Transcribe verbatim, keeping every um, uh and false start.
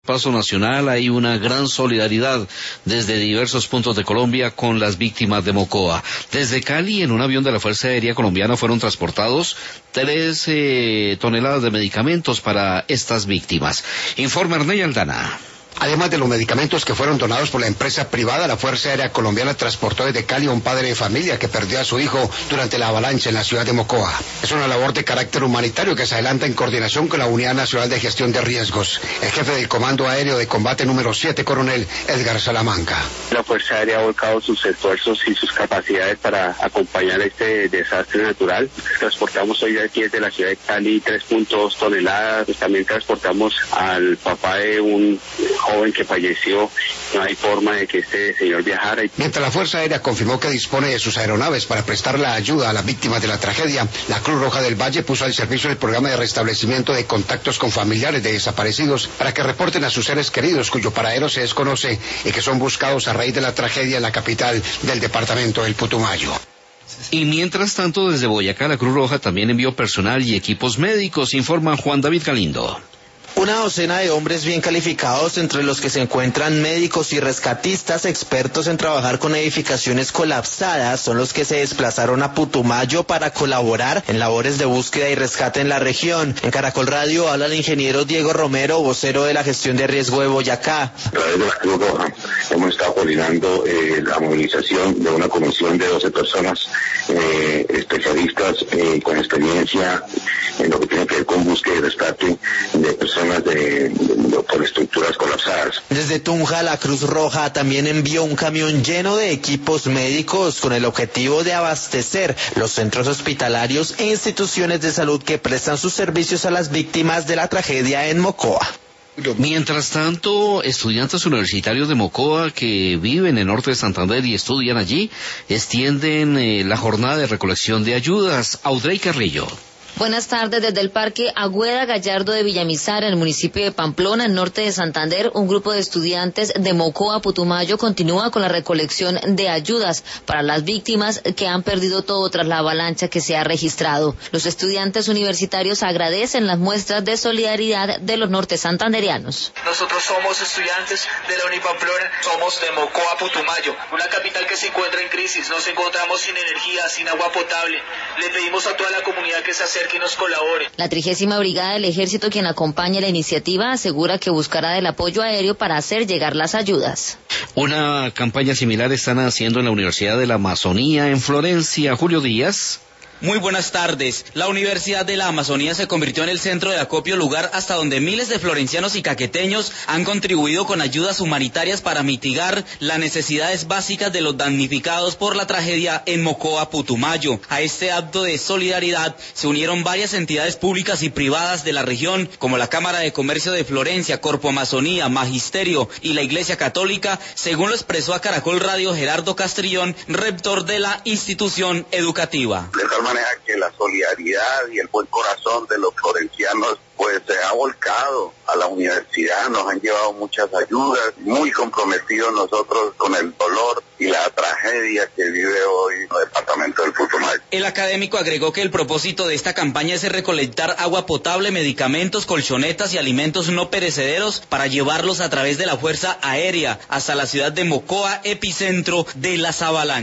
Paso nacional hay una gran solidaridad desde diversos puntos de Colombia con las víctimas de Mocoa. Desde Cali, en un avión de la Fuerza Aérea Colombiana fueron transportados trece toneladas de medicamentos para estas víctimas. Informa Erney Aldana. Además de los medicamentos que fueron donados por la empresa privada, la Fuerza Aérea Colombiana transportó desde Cali a un padre de familia que perdió a su hijo durante la avalancha en la ciudad de Mocoa. Es una labor de carácter humanitario que se adelanta en coordinación con la Unidad Nacional de Gestión de Riesgos. El jefe del Comando Aéreo de Combate número siete, coronel Edgar Salamanca. La Fuerza Aérea ha volcado sus esfuerzos y sus capacidades para acompañar este desastre natural. Transportamos hoy aquí desde la ciudad de Cali tres punto dos toneladas. Pues también transportamos al papá de un joven que falleció. No hay forma de que este señor viajara. Mientras la Fuerza Aérea confirmó que dispone de sus aeronaves para prestar la ayuda a las víctimas de la tragedia, la Cruz Roja del Valle puso al servicio el programa de restablecimiento de contactos con familiares de desaparecidos para que reporten a sus seres queridos cuyo paradero se desconoce y que son buscados a raíz de la tragedia en la capital del departamento del Putumayo. Y mientras tanto, desde Boyacá, la Cruz Roja también envió personal y equipos médicos, informa Juan David Galindo. Una docena de hombres bien calificados, entre los que se encuentran médicos y rescatistas expertos en trabajar con edificaciones colapsadas, son los que se desplazaron a Putumayo para colaborar en labores de búsqueda y rescate en la región. En Caracol Radio habla el ingeniero Diego Romero, vocero de la gestión de riesgo de Boyacá. A través de la Cruz Roja hemos estado coordinando eh, la movilización de una comisión de doce personas, eh, especialistas eh, con experiencia en lo que tiene que ver con búsqueda y rescate de personas De, de, por estructuras colapsadas. Desde Tunja, la Cruz Roja también envió un camión lleno de equipos médicos con el objetivo de abastecer los centros hospitalarios e instituciones de salud que prestan sus servicios a las víctimas de la tragedia en Mocoa. Mientras tanto, estudiantes universitarios de Mocoa que viven en el norte de Santander y estudian allí, extienden eh, la jornada de recolección de ayudas. Audrey Carrillo. Buenas tardes. Desde el Parque Agüeda Gallardo de Villamizar, en el municipio de Pamplona, en norte de Santander, un grupo de estudiantes de Mocoa, Putumayo, continúa con la recolección de ayudas para las víctimas que han perdido todo tras la avalancha que se ha registrado. Los estudiantes universitarios agradecen las muestras de solidaridad de los norte santanderianos. Nosotros somos estudiantes de la Unipamplona, somos de Mocoa, Putumayo, una capital que se encuentra en crisis. Nos encontramos sin energía, sin agua potable. Le pedimos a toda la comunidad que se acerque que nos colabore. La trigésima Brigada del Ejército, quien acompaña la iniciativa, asegura que buscará del apoyo aéreo para hacer llegar las ayudas. Una campaña similar están haciendo en la Universidad de la Amazonía en Florencia. Julio Díaz. Muy buenas tardes. La Universidad de la Amazonía se convirtió en el centro de acopio, lugar hasta donde miles de florencianos y caqueteños han contribuido con ayudas humanitarias para mitigar las necesidades básicas de los damnificados por la tragedia en Mocoa, Putumayo. A este acto de solidaridad se unieron varias entidades públicas y privadas de la región, como la Cámara de Comercio de Florencia, Corpo Amazonía, Magisterio y la Iglesia Católica, según lo expresó a Caracol Radio Gerardo Castrillón, rector de la institución educativa. De tal manera que la solidaridad y el buen corazón de los florencianos pues se ha volcado a la universidad, nos han llevado muchas ayudas, muy comprometidos nosotros con el dolor y la tragedia que vive hoy el departamento del Putumayo. El académico agregó que el propósito de esta campaña es recolectar agua potable, medicamentos, colchonetas y alimentos no perecederos para llevarlos a través de la Fuerza Aérea hasta la ciudad de Mocoa, epicentro de las avalanchas.